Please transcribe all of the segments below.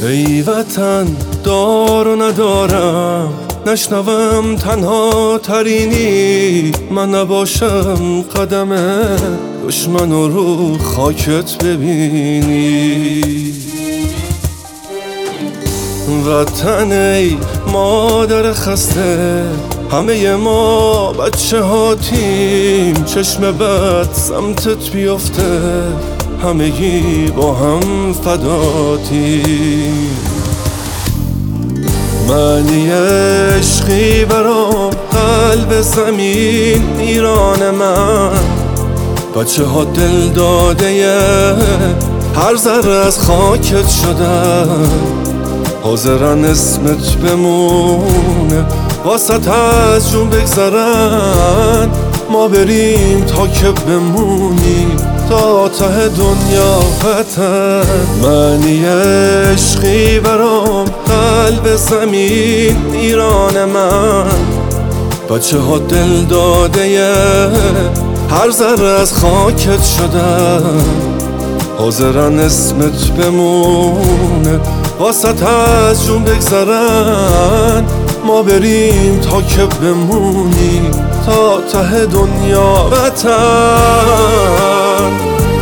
ای وطن دار و ندارم، نشنوم تنها ترینی، من نباشم قدم دشمن رو خاکت ببینی. وطن ای مادر خسته، همه ما بچه هاتیم، چشم بد سمتت بیفته همگی با هم فداتیم. معنی عشقی برام قلب زمین ایران من، بچه ها دل داده هر ذره از خاکت شدن، حاضرن اسمت بمونه واسط از جون بگذرن، ما بریم تا که بمونی تا ته دنیا. وطن معنی عشقی برام قلب زمین ایران من، بچه ها دل داده هر ذره از خاکت شدن، حاضرن اسمت بمونه واسط از جون بگذرن، ما بریم تا که بمونی تا ته دنیا. وطن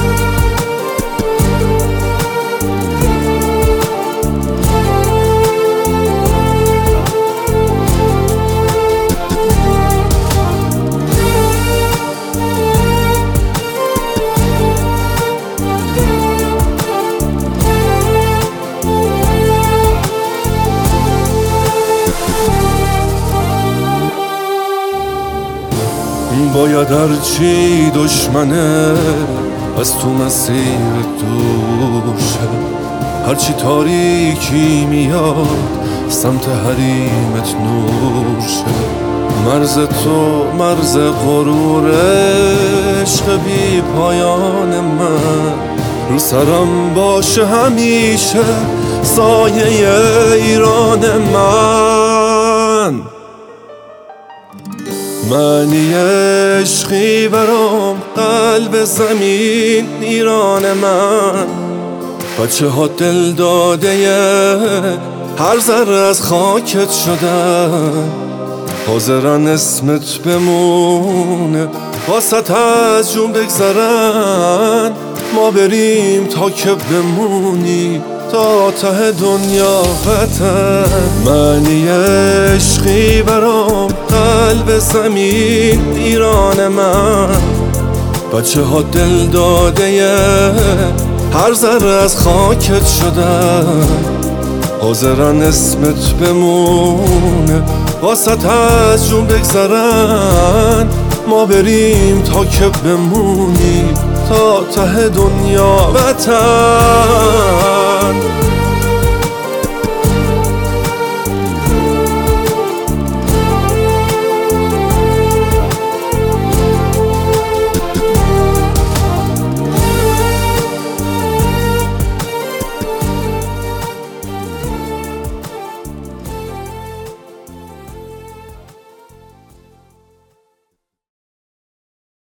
باید هرچی دشمنه از تو مسیر دور شه، هرچی تاریکی میاد سمت حریمت نور شه. مرز تو مرز غرور عشق بی پایان من، رو سرم باشه همیشه سایه ایران من. معنی عشقی برام قلب زمین ایران من، بچه ها دل داده هر ذره از خاکت شدن، حاضرن اسمت بمونه واسط از جون بگذرن، ما بریم تا که بمونی تا ته دنیا. وطن معنی عشقی برام قلب زمین ایران من، بچه ها دل داده هر ذره از خاکت شدن، حاضرن اسمت بمونه واسط از جون بگذرن، ما بریم تا که بمونی تا ته دنیا. وطن